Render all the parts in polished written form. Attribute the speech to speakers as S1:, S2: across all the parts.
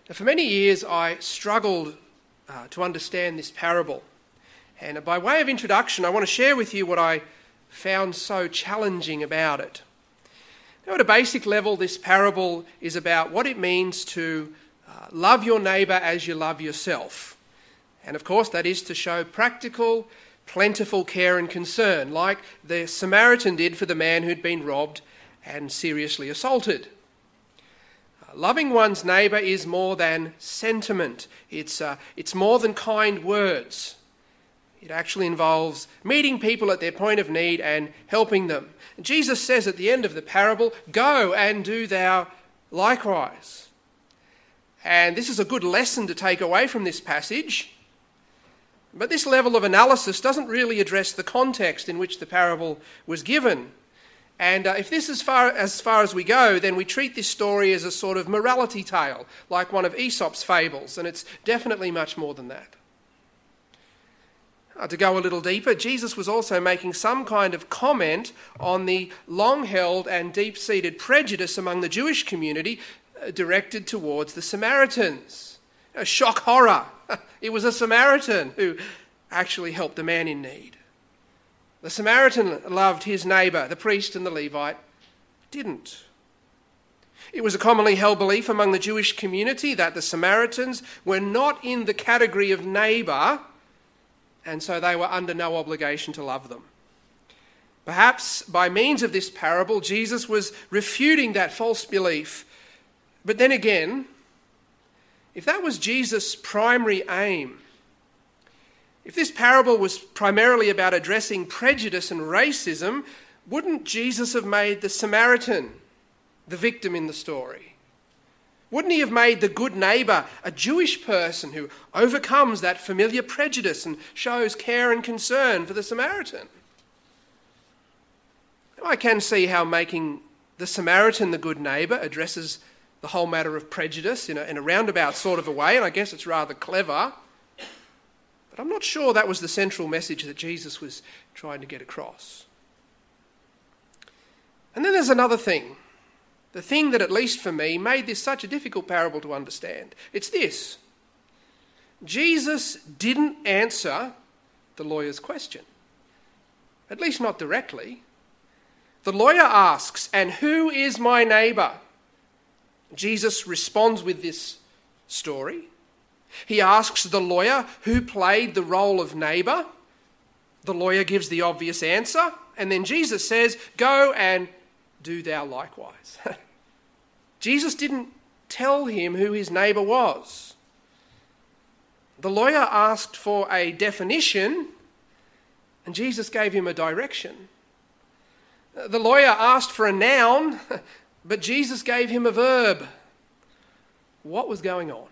S1: Now, for many years I struggled to understand this parable. And by way of introduction, I want to share with you what I found so challenging about it. Now, at a basic level, this parable is about what it means to love your neighbour as you love yourself. And of course, that is to show practical, plentiful care and concern, like the Samaritan did for the man who'd been robbed and seriously assaulted. Loving one's neighbour is more than sentiment. It's more than kind words. It actually involves meeting people at their point of need and helping them. Jesus says at the end of the parable, "Go and do thou likewise." And this is a good lesson to take away from this passage. But this level of analysis doesn't really address the context in which the parable was given. And if this is as far as we go, then we treat this story as a sort of morality tale, like one of Aesop's fables, and it's definitely much more than that. To go a little deeper, Jesus was also making some kind of comment on the long-held and deep-seated prejudice among the Jewish community directed towards the Samaritans. Shock horror. It was a Samaritan who actually helped a man in need. The Samaritan loved his neighbour, the priest and the Levite didn't. It was a commonly held belief among the Jewish community that the Samaritans were not in the category of neighbour, and so they were under no obligation to love them. Perhaps by means of this parable, Jesus was refuting that false belief. But then again, if that was Jesus' primary aim, if this parable was primarily about addressing prejudice and racism, wouldn't Jesus have made the Samaritan the victim in the story? Wouldn't he have made the good neighbour a Jewish person who overcomes that familiar prejudice and shows care and concern for the Samaritan? Now, I can see how making the Samaritan the good neighbour addresses the whole matter of prejudice in a roundabout sort of a way, and I guess it's rather clever. But I'm not sure that was the central message that Jesus was trying to get across. And then there's another thing. The thing that, at least for me, made this such a difficult parable to understand. It's this. Jesus didn't answer the lawyer's question. At least not directly. The lawyer asks, "And who is my neighbour?" Jesus responds with this story. He asks the lawyer who played the role of neighbour. The lawyer gives the obvious answer, and then Jesus says, "Go and do thou likewise." Jesus didn't tell him who his neighbour was. The lawyer asked for a definition, and Jesus gave him a direction. The lawyer asked for a noun, but Jesus gave him a verb. What was going on?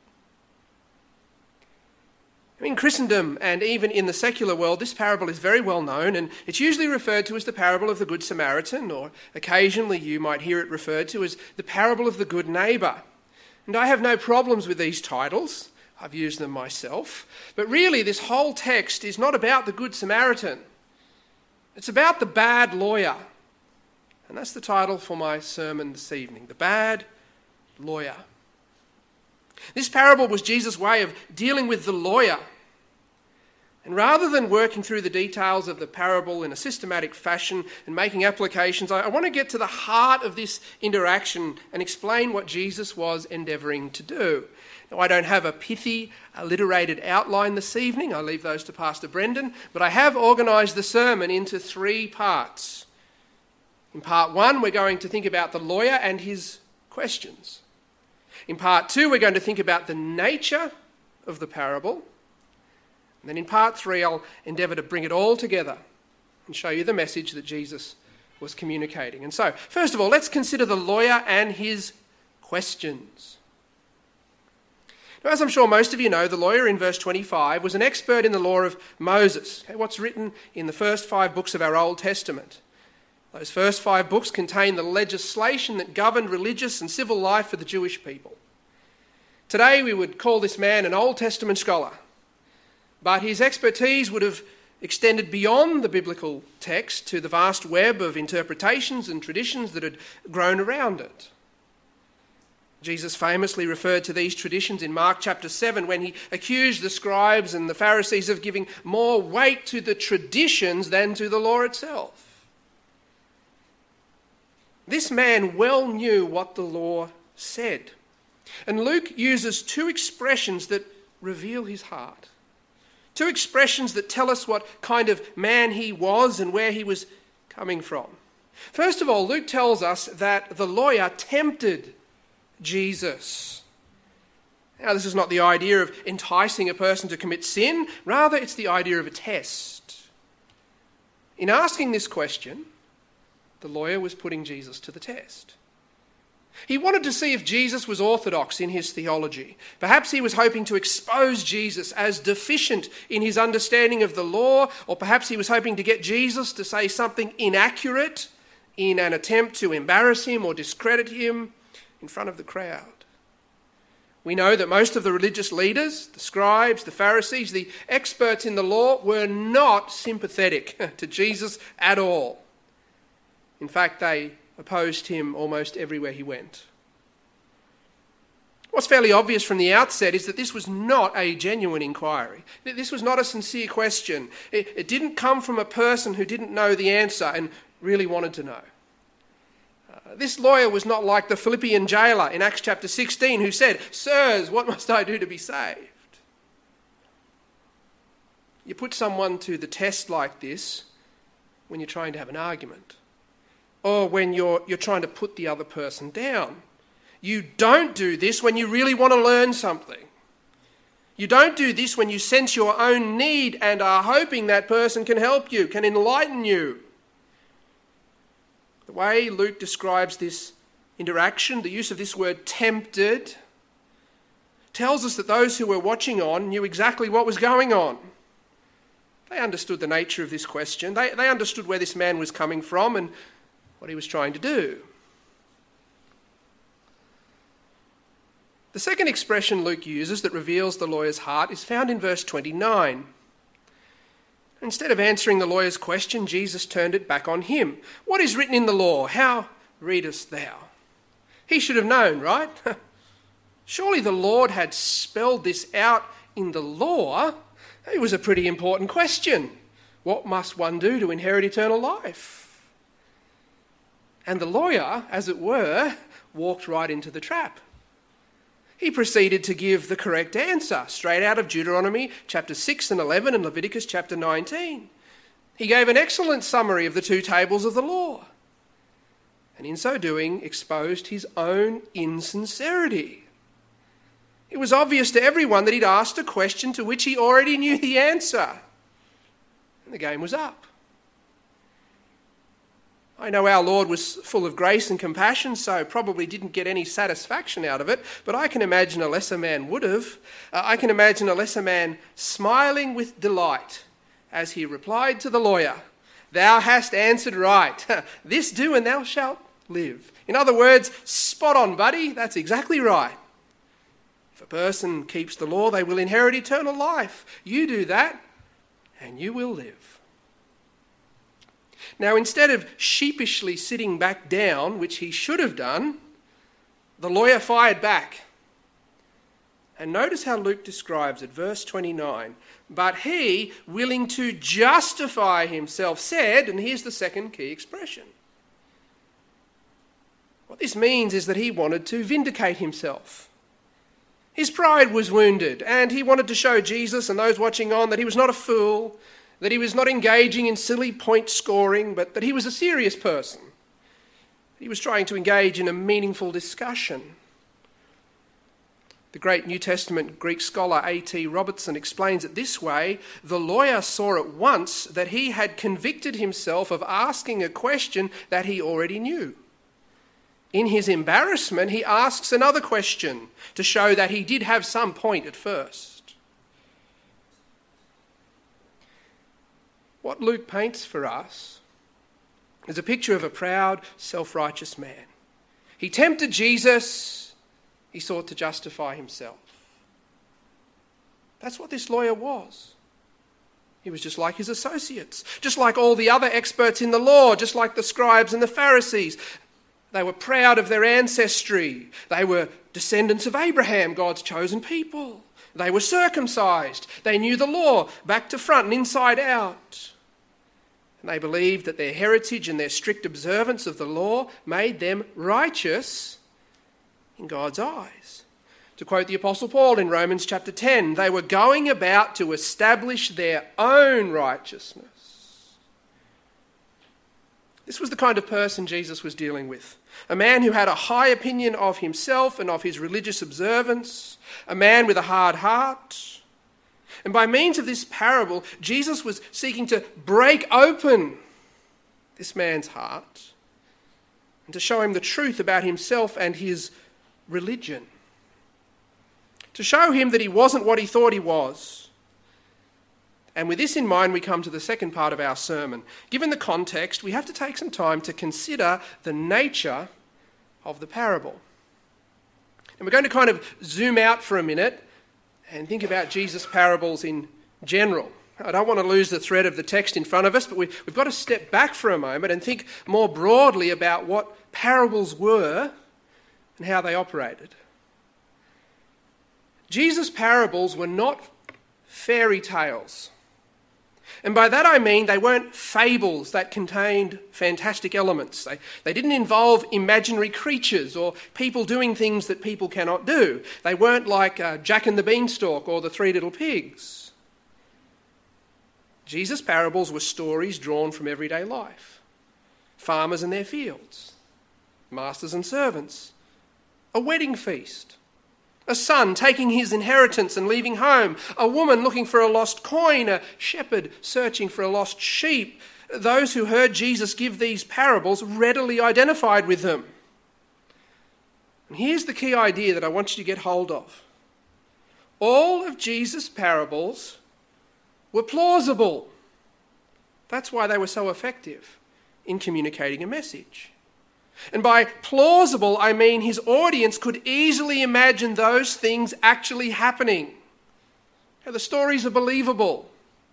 S1: In Christendom and even in the secular world, this parable is very well known, and it's usually referred to as the parable of the Good Samaritan, or occasionally you might hear it referred to as the parable of the good neighbour. And I have no problems with these titles. I've used them myself. But really, this whole text is not about the Good Samaritan. It's about the bad lawyer. And that's the title for my sermon this evening, The Bad Lawyer. This parable was Jesus' way of dealing with the lawyer. And rather than working through the details of the parable in a systematic fashion and making applications, I want to get to the heart of this interaction and explain what Jesus was endeavouring to do. Now, I don't have a pithy, alliterated outline this evening. I leave those to Pastor Brendan. But I have organised the sermon into 3 parts. In part 1, we're going to think about the lawyer and his questions. In part 2, we're going to think about the nature of the parable. And then in part 3, I'll endeavour to bring it all together and show you the message that Jesus was communicating. And so, first of all, let's consider the lawyer and his questions. Now, as I'm sure most of you know, the lawyer in verse 25 was an expert in the law of Moses, what's written in the first 5 books of our Old Testament. Those first 5 books contain the legislation that governed religious and civil life for the Jewish people. Today we would call this man an Old Testament scholar, but his expertise would have extended beyond the biblical text to the vast web of interpretations and traditions that had grown around it. Jesus famously referred to these traditions in Mark chapter 7 when he accused the scribes and the Pharisees of giving more weight to the traditions than to the law itself. This man well knew what the law said. And Luke uses two expressions that reveal his heart. Two expressions that tell us what kind of man he was and where he was coming from. First of all, Luke tells us that the lawyer tempted Jesus. Now, this is not the idea of enticing a person to commit sin. Rather, it's the idea of a test. In asking this question, the lawyer was putting Jesus to the test. He wanted to see if Jesus was orthodox in his theology. Perhaps he was hoping to expose Jesus as deficient in his understanding of the law, or perhaps he was hoping to get Jesus to say something inaccurate in an attempt to embarrass him or discredit him in front of the crowd. We know that most of the religious leaders, the scribes, the Pharisees, the experts in the law, were not sympathetic to Jesus at all. In fact, they opposed him almost everywhere he went. What's fairly obvious from the outset is that this was not a genuine inquiry. This was not a sincere question. It didn't come from a person who didn't know the answer and really wanted to know. This lawyer was not like the Philippian jailer in Acts chapter 16 who said, "Sirs, what must I do to be saved?" You put someone to the test like this when you're trying to have an argument, or when you're trying to put the other person down. You don't do this when you really want to learn something. You don't do this when you sense your own need and are hoping that person can help you, can enlighten you. The way Luke describes this interaction, the use of this word tempted, tells us that those who were watching on knew exactly what was going on. They understood the nature of this question. They understood where this man was coming from and what he was trying to do. The second expression Luke uses that reveals the lawyer's heart is found in verse 29. Instead of answering the lawyer's question, Jesus turned it back on him. "What is written in the law? How readest thou?" He should have known, right? Surely the Lord had spelled this out in the law. It was a pretty important question. What must one do to inherit eternal life? And the lawyer, as it were, walked right into the trap. He proceeded to give the correct answer, straight out of Deuteronomy chapter 6 and 11 and Leviticus chapter 19. He gave an excellent summary of the two tables of the law, and in so doing exposed his own insincerity. It was obvious to everyone that he'd asked a question to which he already knew the answer, and the game was up. I know our Lord was full of grace and compassion, so probably didn't get any satisfaction out of it, but I can imagine a lesser man would have. I can imagine a lesser man smiling with delight as he replied to the lawyer, "Thou hast answered right. This do and thou shalt live." In other words, spot on, buddy. That's exactly right. If a person keeps the law, they will inherit eternal life. You do that, and you will live. Now, instead of sheepishly sitting back down, which he should have done, the lawyer fired back. And notice how Luke describes it, verse 29. "But he, willing to justify himself, said," and here's the second key expression. What this means is that he wanted to vindicate himself. His pride was wounded, and he wanted to show Jesus and those watching on that he was not a fool, that he was not engaging in silly point scoring, but that he was a serious person. He was trying to engage in a meaningful discussion. The great New Testament Greek scholar A.T. Robertson explains it this way: the lawyer saw at once that he had convicted himself of asking a question that he already knew. In his embarrassment, he asks another question to show that he did have some point at first. What Luke paints for us is a picture of a proud, self-righteous man. He tempted Jesus. He sought to justify himself. That's what this lawyer was. He was just like his associates, just like all the other experts in the law, just like the scribes and the Pharisees. They were proud of their ancestry. They were descendants of Abraham, God's chosen people. They were circumcised. They knew the law back to front and inside out. And they believed that their heritage and their strict observance of the law made them righteous in God's eyes. To quote the Apostle Paul in Romans chapter 10, they were going about to establish their own righteousness. This was the kind of person Jesus was dealing with. A man who had a high opinion of himself and of his religious observance. A man with a hard heart. And by means of this parable, Jesus was seeking to break open this man's heart and to show him the truth about himself and his religion. To show him that he wasn't what he thought he was. And with this in mind, we come to the second part of our sermon. Given the context, we have to take some time to consider the nature of the parable. And we're going to kind of zoom out for a minute and think about Jesus' parables in general. I don't want to lose the thread of the text in front of us, but we've got to step back for a moment and think more broadly about what parables were and how they operated. Jesus' parables were not fairy tales. And by that I mean they weren't fables that contained fantastic elements. They didn't involve imaginary creatures or people doing things that people cannot do. They weren't like Jack and the Beanstalk or the Three Little Pigs. Jesus' parables were stories drawn from everyday life. Farmers and their fields, masters and servants, a wedding feast, a son taking his inheritance and leaving home, a woman looking for a lost coin, a shepherd searching for a lost sheep. Those who heard Jesus give these parables readily identified with them. And here's the key idea that I want you to get hold of. All of Jesus' parables were plausible. That's why they were so effective in communicating a message. And by plausible, I mean his audience could easily imagine those things actually happening. The stories are believable.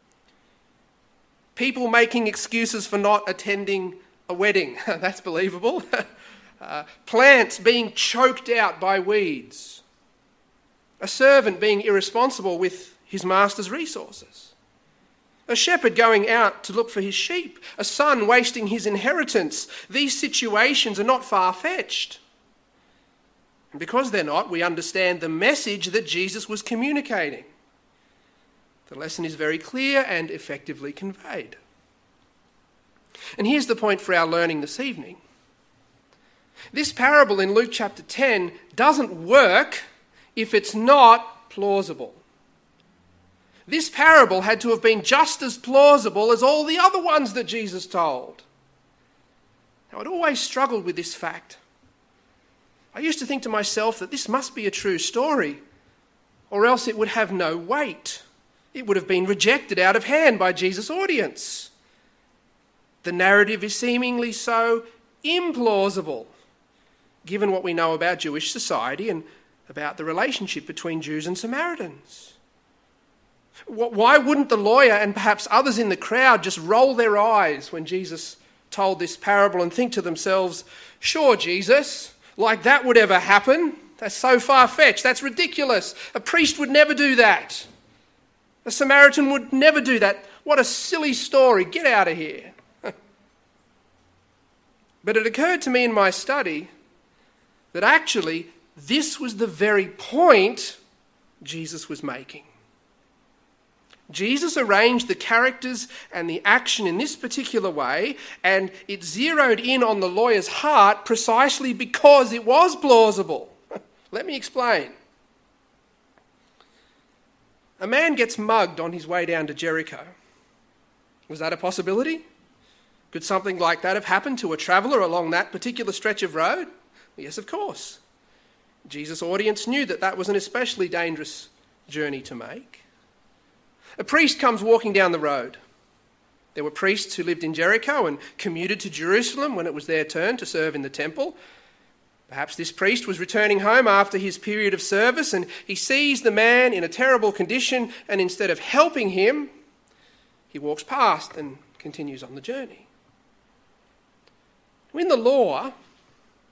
S1: People making excuses for not attending a wedding, that's believable. Plants being choked out by weeds. A servant being irresponsible with his master's resources. A shepherd going out to look for his sheep. A son wasting his inheritance. These situations are not far-fetched. And because they're not, we understand the message that Jesus was communicating. The lesson is very clear and effectively conveyed. And here's the point for our learning this evening. This parable in Luke chapter 10 doesn't work if it's not plausible. This parable had to have been just as plausible as all the other ones that Jesus told. Now, I'd always struggled with this fact. I used to think to myself that this must be a true story, or else it would have no weight. It would have been rejected out of hand by Jesus' audience. The narrative is seemingly so implausible, given what we know about Jewish society and about the relationship between Jews and Samaritans. Why wouldn't the lawyer and perhaps others in the crowd just roll their eyes when Jesus told this parable and think to themselves, sure, Jesus, like that would ever happen? That's so far-fetched. That's ridiculous. A priest would never do that. A Samaritan would never do that. What a silly story. Get out of here. But it occurred to me in my study that actually this was the very point Jesus was making. Jesus arranged the characters and the action in this particular way, and it zeroed in on the lawyer's heart precisely because it was plausible. Let me explain. A man gets mugged on his way down to Jericho. Was that a possibility? Could something like that have happened to a traveller along that particular stretch of road? Yes, of course. Jesus' audience knew that that was an especially dangerous journey to make. A priest comes walking down the road. There were priests who lived in Jericho and commuted to Jerusalem when it was their turn to serve in the temple. Perhaps this priest was returning home after his period of service and he sees the man in a terrible condition, and instead of helping him, he walks past and continues on the journey. In the law,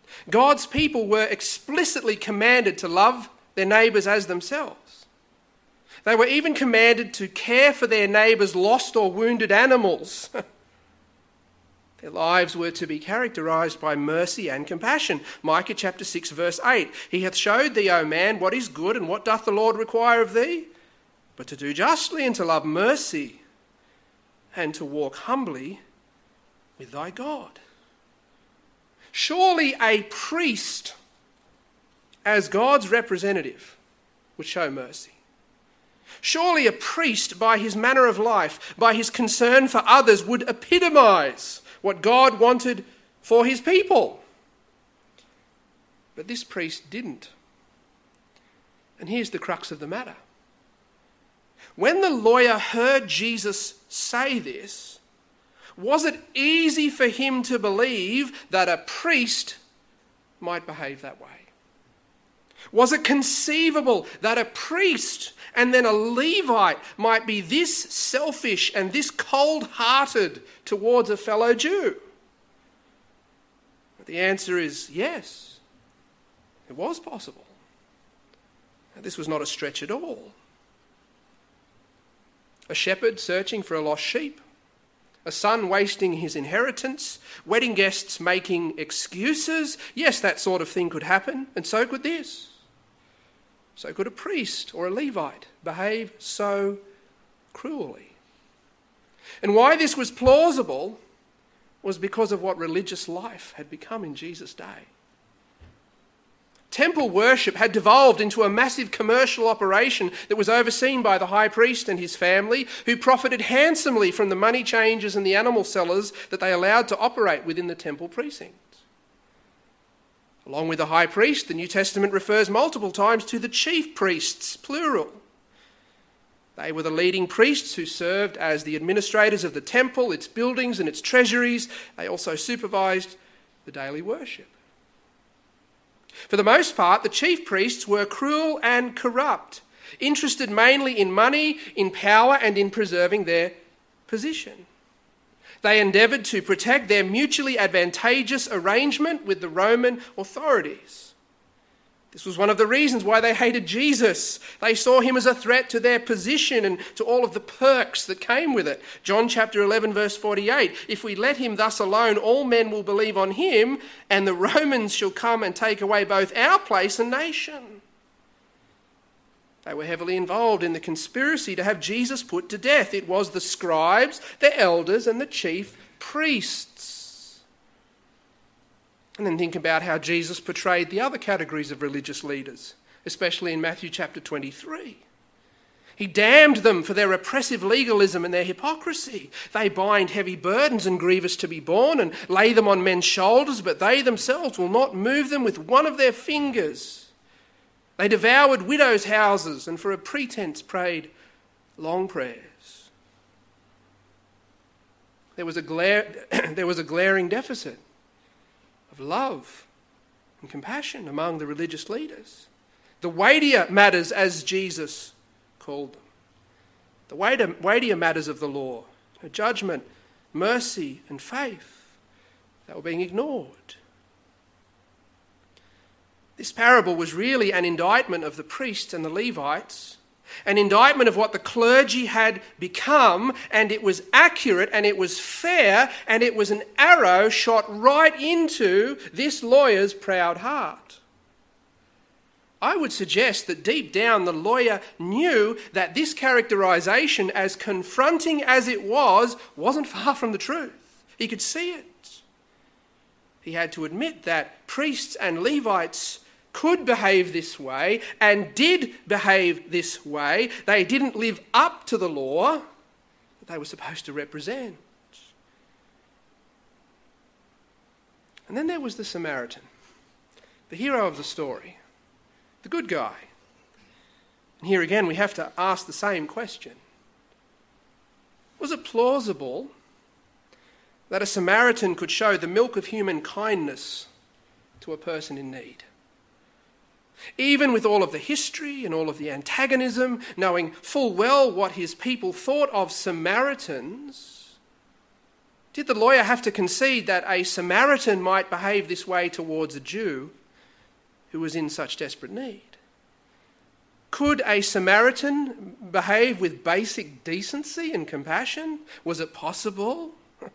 S1: God's people were explicitly commanded to love their neighbours as themselves. They were even commanded to care for their neighbours' lost or wounded animals. Their lives were to be characterised by mercy and compassion. Micah chapter 6 verse 8. He hath showed thee, O man, what is good, and what doth the Lord require of thee? But to do justly and to love mercy and to walk humbly with thy God. Surely a priest, as God's representative, would show mercy. Surely a priest, by his manner of life, by his concern for others, would epitomise what God wanted for his people. But this priest didn't. And here's the crux of the matter. When the lawyer heard Jesus say this, was it easy for him to believe that a priest might behave that way? Was it conceivable that a priest and then a Levite might be this selfish and this cold-hearted towards a fellow Jew? But the answer is yes, it was possible. And this was not a stretch at all. A shepherd searching for a lost sheep, a son wasting his inheritance, wedding guests making excuses. Yes, that sort of thing could happen, and so could this. So could a priest or a Levite behave so cruelly. And why this was plausible was because of what religious life had become in Jesus' day. Temple worship had devolved into a massive commercial operation that was overseen by the high priest and his family, who profited handsomely from the money changers and the animal sellers that they allowed to operate within the temple precincts. Along with the high priest, the New Testament refers multiple times to the chief priests, plural. They were the leading priests who served as the administrators of the temple, its buildings and its treasuries. They also supervised the daily worship. For the most part, the chief priests were cruel and corrupt, interested mainly in money, in power, and in preserving their position. They endeavoured to protect their mutually advantageous arrangement with the Roman authorities. This was one of the reasons why they hated Jesus. They saw him as a threat to their position and to all of the perks that came with it. John chapter 11 verse 48, if we let him thus alone, all men will believe on him, and the Romans shall come and take away both our place and nation. They were heavily involved in the conspiracy to have Jesus put to death. It was the scribes, the elders, and the chief priests. And then think about how Jesus portrayed the other categories of religious leaders, especially in Matthew chapter 23. He damned them for their oppressive legalism and their hypocrisy. They bind heavy burdens and grievous to be borne and lay them on men's shoulders, but they themselves will not move them with one of their fingers. They devoured widows' houses and for a pretense prayed long prayers. There was a glaring deficit of love and compassion among the religious leaders. The weightier matters, as Jesus called them. The weightier matters of the law, judgment, mercy and faith, they were being ignored. This parable was really an indictment of the priests and the Levites, an indictment of what the clergy had become, and it was accurate and it was fair, and it was an arrow shot right into this lawyer's proud heart. I would suggest that deep down the lawyer knew that this characterization, as confronting as it was, wasn't far from the truth. He could see it. He had to admit that priests and Levites could behave this way and did behave this way. They didn't live up to the law that they were supposed to represent. And then there was the Samaritan, the hero of the story, the good guy. And here again we have to ask the same question. Was it plausible that a Samaritan could show the milk of human kindness to a person in need? Even with all of the history and all of the antagonism, knowing full well what his people thought of Samaritans, Did the lawyer have to concede that a Samaritan might behave this way towards a Jew who was in such desperate need? Could a Samaritan behave with basic decency and compassion? Was it possible?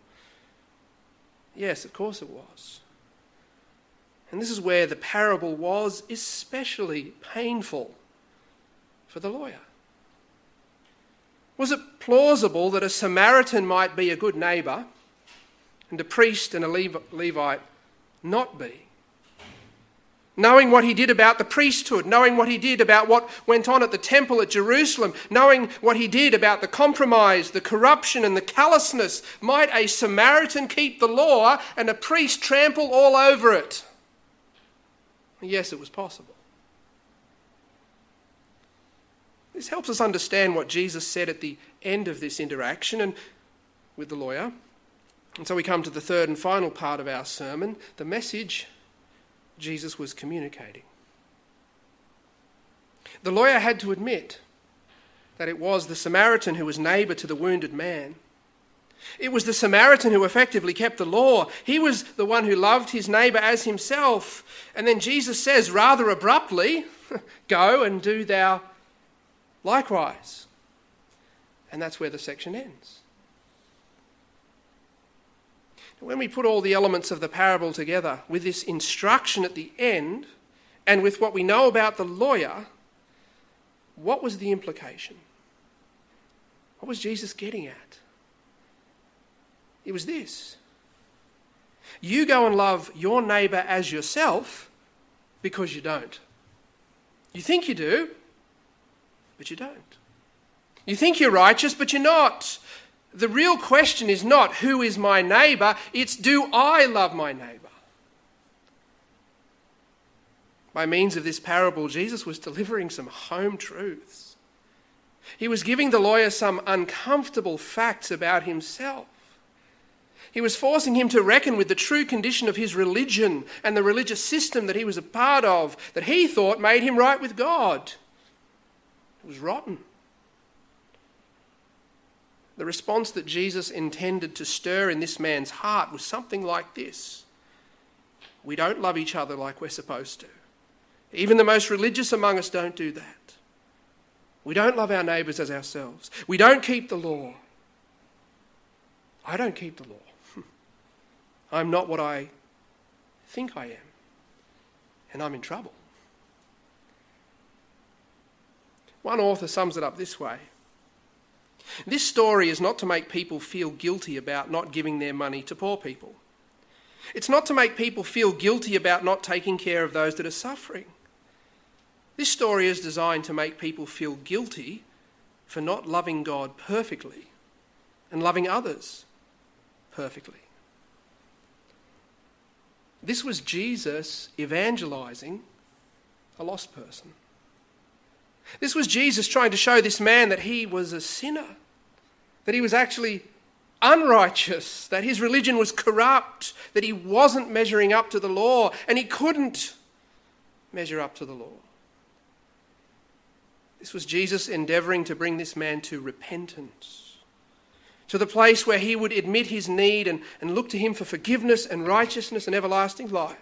S1: Yes, of course it was. And this is where the parable was especially painful for the lawyer. Was it plausible that a Samaritan might be a good neighbour and a priest and a Levite not be? Knowing what he did about the priesthood, knowing what he did about what went on at the temple at Jerusalem, knowing what he did about the compromise, the corruption and the callousness, might a Samaritan keep the law and a priest trample all over it? Yes, it was possible. This helps us understand what Jesus said at the end of this interaction and with the lawyer. And so we come to the third and final part of our sermon, the message Jesus was communicating. The lawyer had to admit that it was the Samaritan who was neighbour to the wounded man. It was the Samaritan who effectively kept the law. He was the one who loved his neighbour as himself. And then Jesus says rather abruptly, "Go and do thou likewise." And that's where the section ends. When we put all the elements of the parable together with this instruction at the end and with what we know about the lawyer, what was the implication? What was Jesus getting at? It was this: you go and love your neighbour as yourself because you don't. You think you do, but you don't. You think you're righteous, but you're not. The real question is not who is my neighbour, it's do I love my neighbour? By means of this parable, Jesus was delivering some home truths. He was giving the lawyer some uncomfortable facts about himself. He was forcing him to reckon with the true condition of his religion and the religious system that he was a part of, that he thought made him right with God. It was rotten. The response that Jesus intended to stir in this man's heart was something like this: we don't love each other like we're supposed to. Even the most religious among us don't do that. We don't love our neighbours as ourselves. We don't keep the law. I don't keep the law. I'm not what I think I am, and I'm in trouble. One author sums it up this way: this story is not to make people feel guilty about not giving their money to poor people. It's not to make people feel guilty about not taking care of those that are suffering. This story is designed to make people feel guilty for not loving God perfectly and loving others perfectly. This was Jesus evangelizing a lost person. This was Jesus trying to show this man that he was a sinner, that he was actually unrighteous, that his religion was corrupt, that he wasn't measuring up to the law, and he couldn't measure up to the law. This was Jesus endeavouring to bring this man to repentance, to the place where he would admit his need and look to him for forgiveness and righteousness and everlasting life.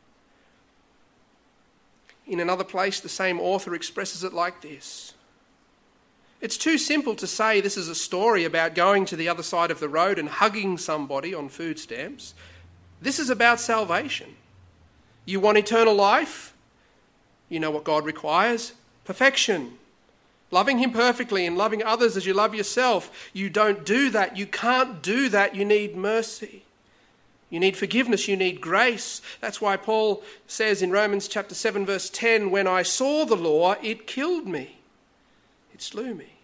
S1: In another place, the same author expresses it like this: it's too simple to say this is a story about going to the other side of the road and hugging somebody on food stamps. This is about salvation. You want eternal life? You know what God requires? Perfection. Loving him perfectly and loving others as you love yourself. You don't do that. You can't do that. You need mercy. You need forgiveness, you need grace. That's why Paul says in Romans chapter 7 verse 10, when I saw the law, it killed me. It slew me.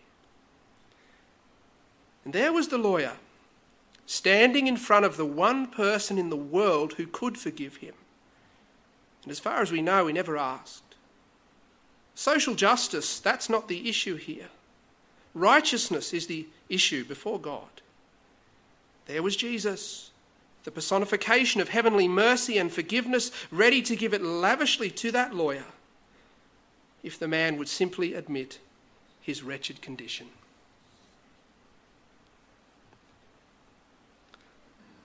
S1: And there was the lawyer, standing in front of the one person in the world who could forgive him. And as far as we know, he never asked. Social justice, that's not the issue here. Righteousness is the issue before God. There was Jesus, the personification of heavenly mercy and forgiveness, ready to give it lavishly to that lawyer if the man would simply admit his wretched condition.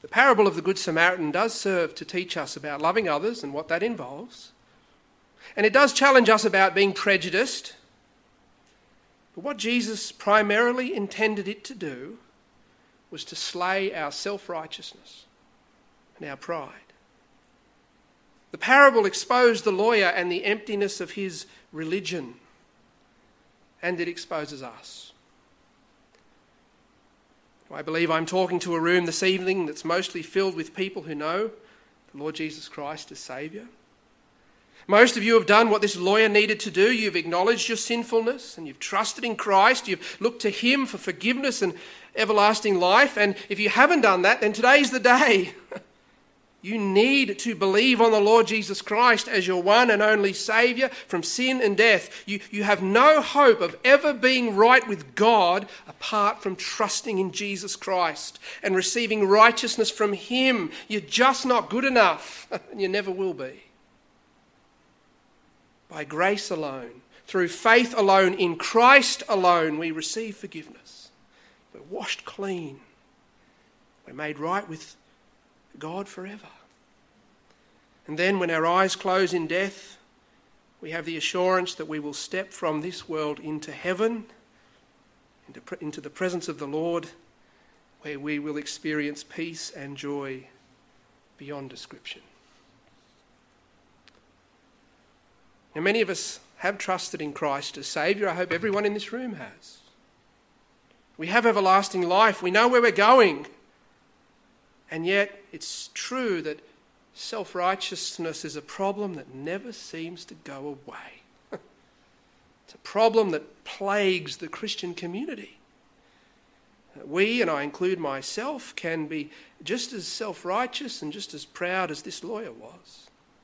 S1: The parable of the Good Samaritan does serve to teach us about loving others and what that involves. And it does challenge us about being prejudiced. But what Jesus primarily intended it to do was to slay our self-righteousness and our pride. The parable exposed the lawyer and the emptiness of his religion, and it exposes us. I believe I'm talking to a room this evening that's mostly filled with people who know the Lord Jesus Christ as Saviour. Most of you have done what this lawyer needed to do. You've acknowledged your sinfulness and you've trusted in Christ. You've looked to Him for forgiveness and everlasting life. And if you haven't done that, then today's the day. You need to believe on the Lord Jesus Christ as your one and only Saviour from sin and death. You have no hope of ever being right with God apart from trusting in Jesus Christ and receiving righteousness from Him. You're just not good enough, and you never will be. By grace alone, through faith alone, in Christ alone, we receive forgiveness. We're washed clean. We're made right with God forever. And then when our eyes close in death, we have the assurance that we will step from this world into heaven, into the presence of the Lord, where we will experience peace and joy beyond description. Now, many of us have trusted in Christ as Saviour. I hope everyone in this room has. We have everlasting life. We know where we're going. And yet it's true that self-righteousness is a problem that never seems to go away. It's a problem that plagues the Christian community. We, and I include myself, can be just as self-righteous and just as proud as this lawyer was.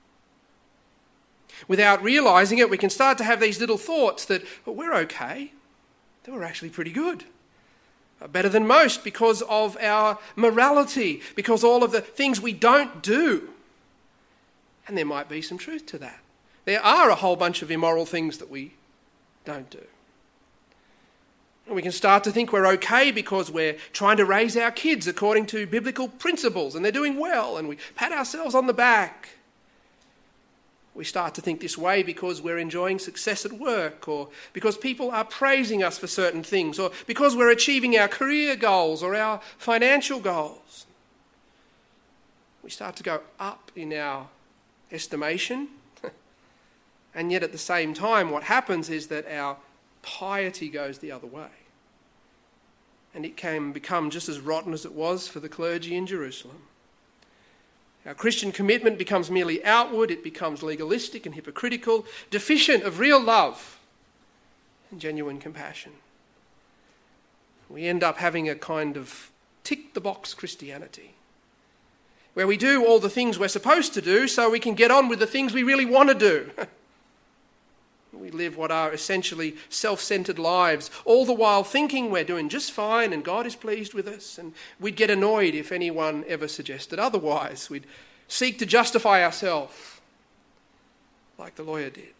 S1: Without realising it, we can start to have these little thoughts that, well, we're okay, that we're actually pretty good. Better than most because of our morality, because all of the things we don't do. And there might be some truth to that. There are a whole bunch of immoral things that we don't do. And we can start to think we're okay because we're trying to raise our kids according to biblical principles and they're doing well and we pat ourselves on the back. We start to think this way because we're enjoying success at work, or because people are praising us for certain things, or because we're achieving our career goals or our financial goals. We start to go up in our estimation, and yet at the same time what happens is that our piety goes the other way. And it can become just as rotten as it was for the clergy in Jerusalem. Our Christian commitment becomes merely outward, it becomes legalistic and hypocritical, deficient of real love and genuine compassion. We end up having a kind of tick-the-box Christianity, where we do all the things we're supposed to do so we can get on with the things we really want to do. We live what are essentially self-centred lives, all the while thinking we're doing just fine and God is pleased with us, and we'd get annoyed if anyone ever suggested otherwise. We'd seek to justify ourselves like the lawyer did.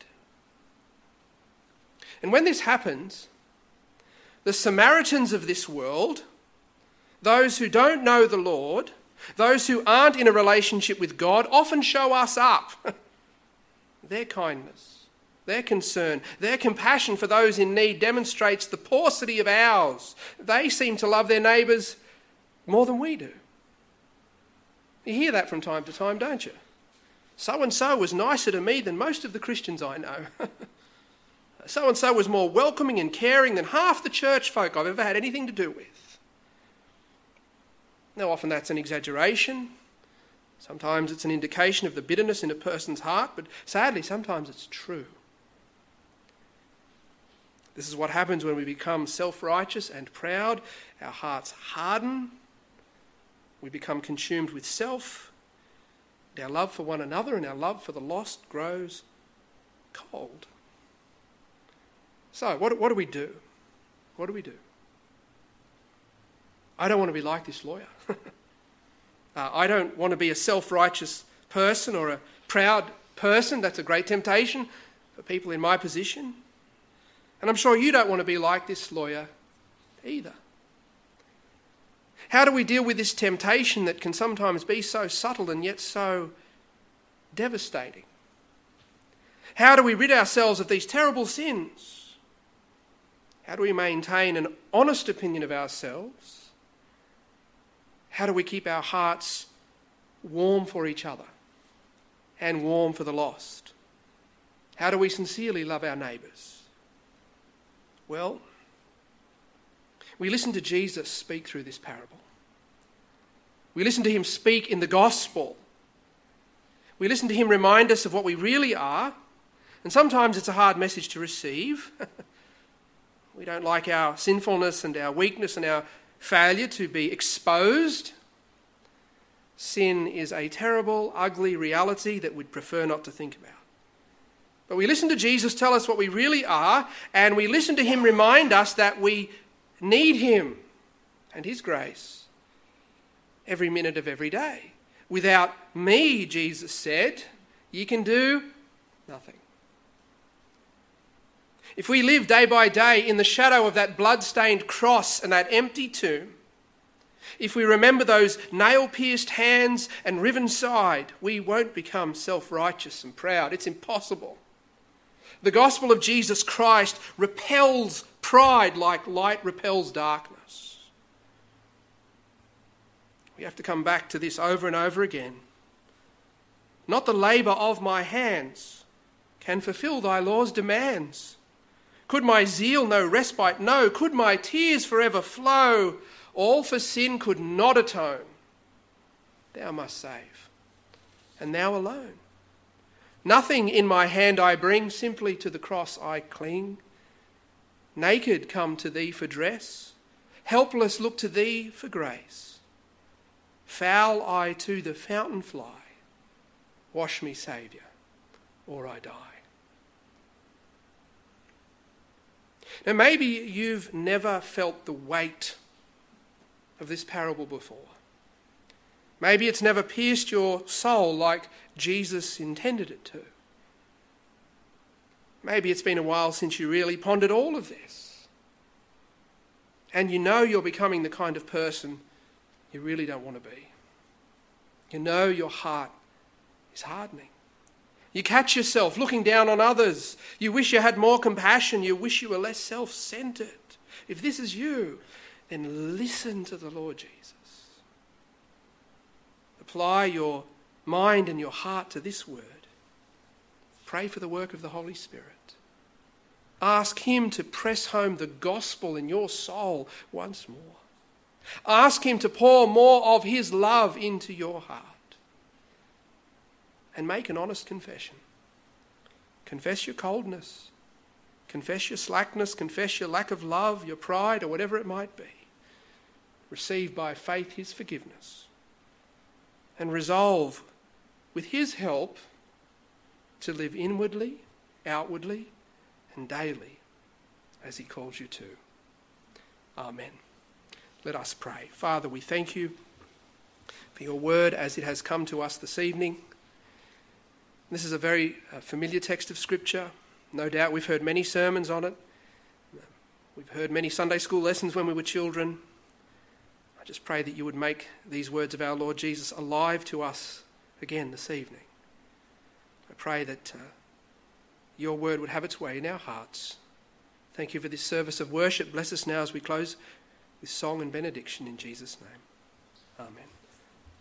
S1: And when this happens, the Samaritans of this world, those who don't know the Lord, those who aren't in a relationship with God, often show us up. Their kindness, their concern, their compassion for those in need demonstrates the paucity of ours. They seem to love their neighbours more than we do. You hear that from time to time, don't you? So-and-so was nicer to me than most of the Christians I know. So-and-so was more welcoming and caring than half the church folk I've ever had anything to do with. Now, often that's an exaggeration. Sometimes it's an indication of the bitterness in a person's heart, but sadly, sometimes it's true. This is what happens when we become self-righteous and proud. Our hearts harden. We become consumed with self. And our love for one another and our love for the lost grows cold. So, what do we do? What do we do? I don't want to be like this lawyer. I don't want to be a self-righteous person or a proud person. That's a great temptation for people in my position. And I'm sure you don't want to be like this lawyer either. How do we deal with this temptation that can sometimes be so subtle and yet so devastating? How do we rid ourselves of these terrible sins? How do we maintain an honest opinion of ourselves? How do we keep our hearts warm for each other and warm for the lost? How do we sincerely love our neighbours? Well, we listen to Jesus speak through this parable. We listen to him speak in the gospel. We listen to him remind us of what we really are. And sometimes it's a hard message to receive. We don't like our sinfulness and our weakness and our failure to be exposed. Sin is a terrible, ugly reality that we'd prefer not to think about. But we listen to Jesus tell us what we really are, and we listen to him remind us that we need him and his grace every minute of every day. Without me, Jesus said, ye can do nothing. If we live day by day in the shadow of that blood-stained cross and that empty tomb, if we remember those nail-pierced hands and riven side, we won't become self-righteous and proud. It's impossible. The gospel of Jesus Christ repels pride like light repels darkness. We have to come back to this over and over again. Not the labour of my hands can fulfil thy law's demands. Could my zeal no respite know? Could my tears forever flow? All for sin could not atone. Thou must save, and thou alone. Nothing in my hand I bring, simply to the cross I cling. Naked come to thee for dress, helpless look to thee for grace. Foul I to the fountain fly, wash me, Saviour, or I die. Now maybe you've never felt the weight of this parable before. Maybe it's never pierced your soul like Jesus intended it to. Maybe it's been a while since you really pondered all of this. And you know you're becoming the kind of person you really don't want to be. You know your heart is hardening. You catch yourself looking down on others. You wish you had more compassion. You wish you were less self-centered. If this is you, then listen to the Lord Jesus. Apply your mind and your heart to this word. Pray for the work of the Holy Spirit. Ask him to press home the gospel in your soul once more. Ask him to pour more of his love into your heart. And make an honest confession. Confess your coldness. Confess your slackness. Confess your lack of love, your pride, or whatever it might be. Receive by faith his forgiveness. And resolve, with his help, to live inwardly, outwardly, and daily as he calls you to. Amen. Let us pray. Father, we thank you for your word as it has come to us this evening. This is a very familiar text of Scripture. No doubt we've heard many sermons on it. We've heard many Sunday school lessons when we were children. I just pray that you would make these words of our Lord Jesus alive to us again this evening. I pray that your word would have its way in our hearts. Thank you for this service of worship. Bless us now as we close with song and benediction in Jesus' name. Amen.